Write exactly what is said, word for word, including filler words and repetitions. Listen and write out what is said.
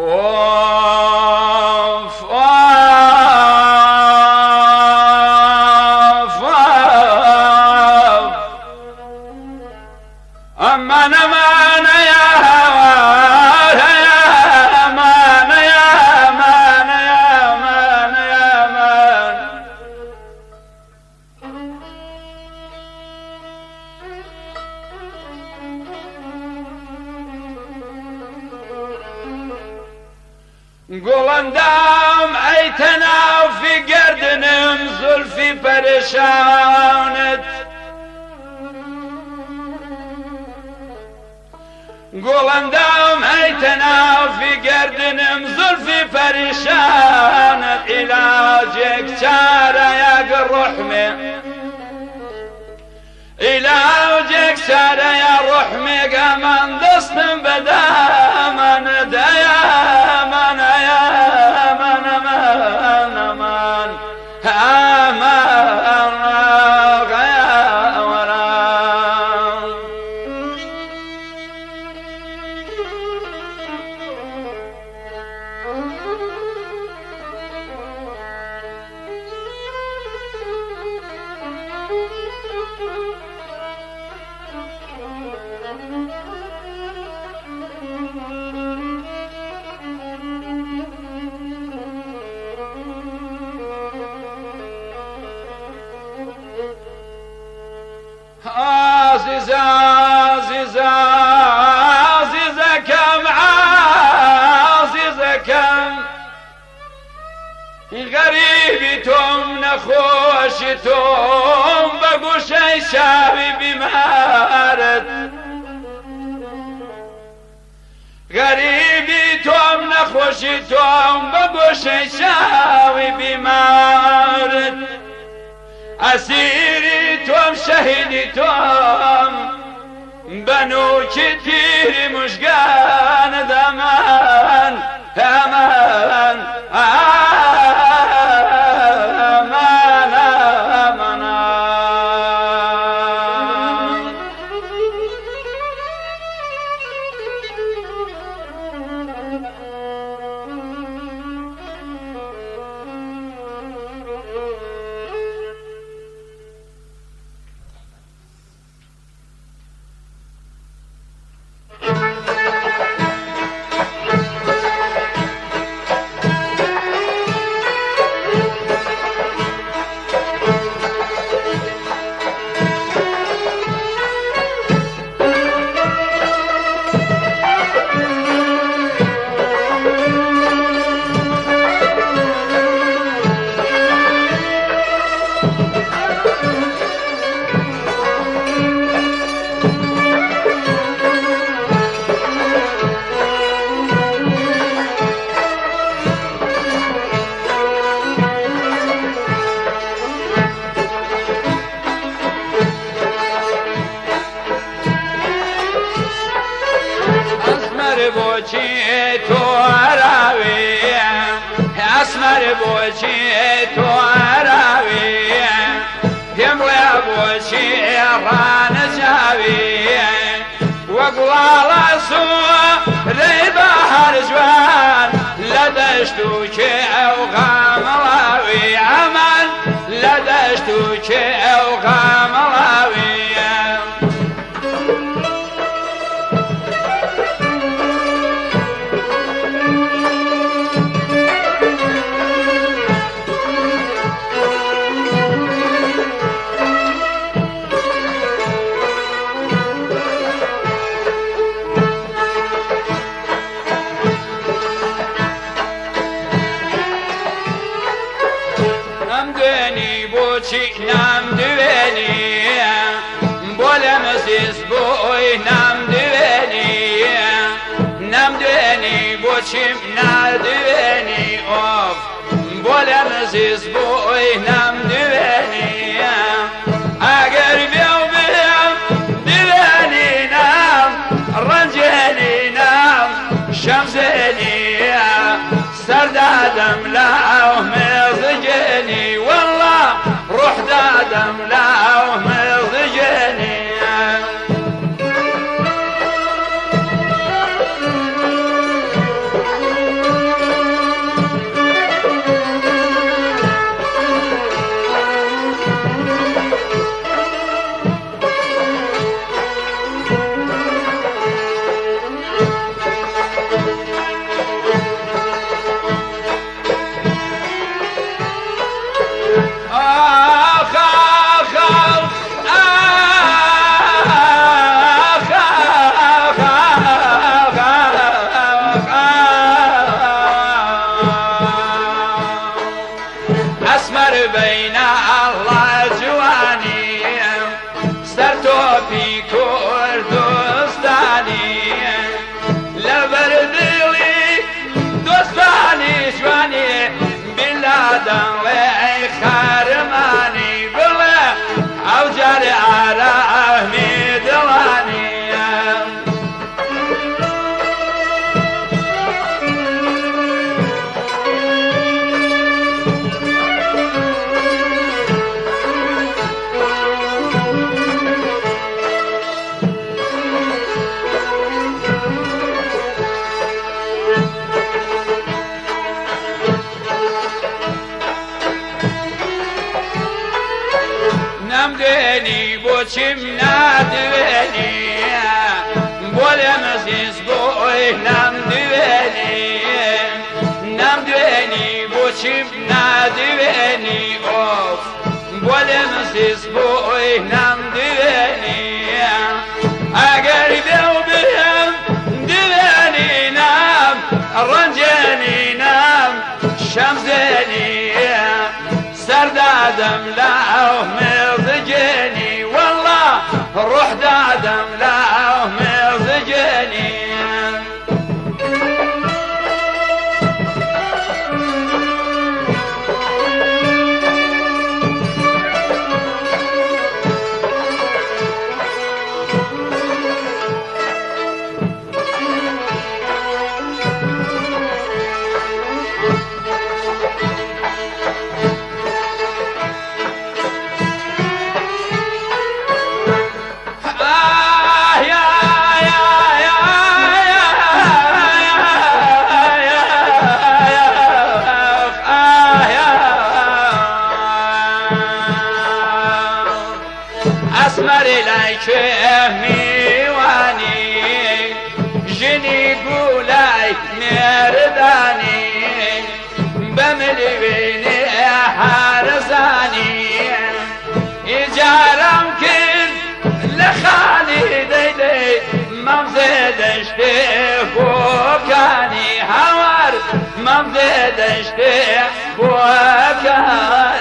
اوف اوف اوف امان امان يا هوار يا امان يا امان يا امان يا امان قولندام ايتنا في قردنم زلفي پریشانت قولندام ايتنا في قردنم زلفي پریشانت علاجك چاره يا الرحمة علاجك چاره يا رحمة قمان دستم بدامن دايا من يا من من من أمان يا ورا عزيزة عزيزة عزيزة كم عزيزة كم غريبي توم نخوشي توم بقوشي شاوي بمارد غريبي توم نخوشي توم بقوشي شاوي بمارد أسيري توم شهيدي توم بنو كتير مشقان دمان أمان أمان أمان بوچی تو عراوی اسمر بوچی تو عراوی پملا بوچی ران جاوی وقلال سو ریبا هر جوان لدشتو که او غاملاوی عمل لدشتو که او غاملاوی نام دوینی بولم زیز بوی نام دوینی نام دوینی بوچیم ندوینی اوف بولم زیز بوی نام دوینی اگر بیو بیم دوینی نام رنجینی نام شمزینی سردادم لاو مزجینی والله روح دادم لاو مزجیني بوچم ندوێنی بۆ لێ مەزیز بۆی نامدوێنی نامدوێنی بۆچم نادوێنی ئۆف بۆ لێ مەزیز بۆی نامدوێنی ئەگەر بێ و بێم دوێنی نام ڕەنجێنی نام شەمزێنی سەردادەم لە ئەو مێزجێنی وەڵڵا ڕوح دادەم لە ئەو مێزجێنی ئەسمەری لای کێمیوانی ژنی گوڵای مێردانی بەملیوێنێ حارەزانی ئیجارەم کرد لە خانی دەیدەی مەمزێ دەشتێ بۆکانی هەوار مەمزێ دەشتێ بۆکان